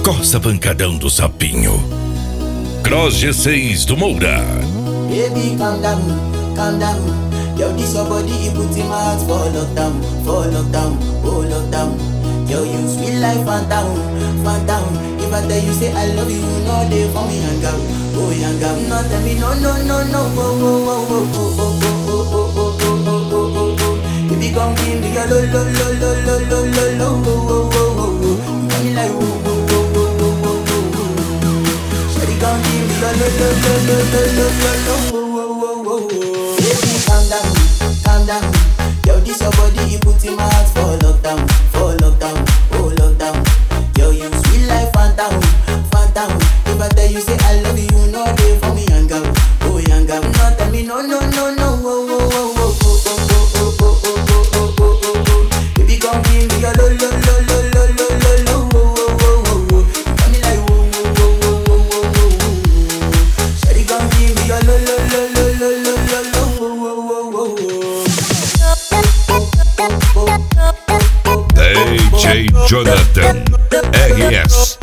Corsa Pancadão do Sapinho. Cross G6 do Moura. Baby, calm down, calm down. Yo, this your body, you put in my heart for lockdown, oh lockdown. Yo, you sweet life, phantom, phantom. If I tell you say I love you, you know they for me young girl, oh young girl. No tell me no, oh, oh, oh, oh, oh, oh, oh, oh, oh, oh, oh, oh, oh, oh. If you come give me a lo, oh, oh, oh, oh, oh. You got me like oh, oh, oh, oh, oh, oh, oh. Shawty come give me a lo, oh, oh, oh, oh. Baby, calm down, calm down. Yo, this your body, you put in my heart for lockdown, oh lockdown. Yo, you sweet life, phantom, phantom. If I tell you say I love you, you know they for me young girl, oh young girl. No tell me no, oh, oh, oh, oh, oh, oh, oh, oh, oh, oh, oh, oh, oh. Baby, come give me your lo, oh, oh, oh, oh. You got me like oh, oh, oh, oh, oh, oh, oh. Shawty, come give me your lo, oh, oh, oh, oh. DJ Jonathan RS.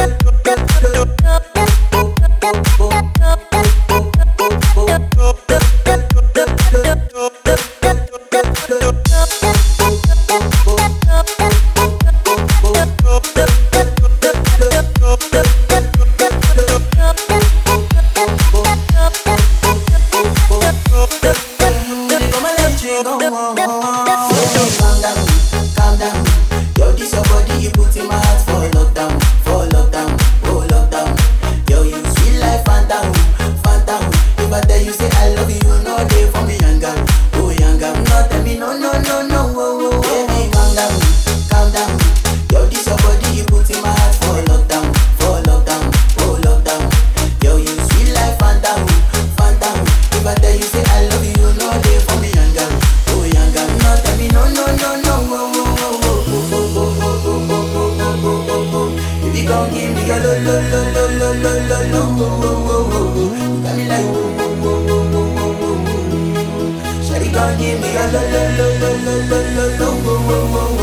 Calm down. Yo, this your body, you put in my heart for lockdown, oh lockdown. Yo, you sweet life, phantom, phantom. If I tell you say I love you, you know they for me young girl, oh young girl. No tell me no, oh, oh, oh. Baby, calm down, calm down. Yo, this your body, you put in my heart for lockdown, oh lockdown. Yo, you sweet life, phantom, phantom. If I tell you say I love you, you know they for me young girl, oh young girl. No tell me no, oh, oh, oh. If you gon' give me a lo, oh, oh, oh. You got me like oh, oh, oh, oh, oh, oh. Shawty gon' give me a lo, oh, oh, oh.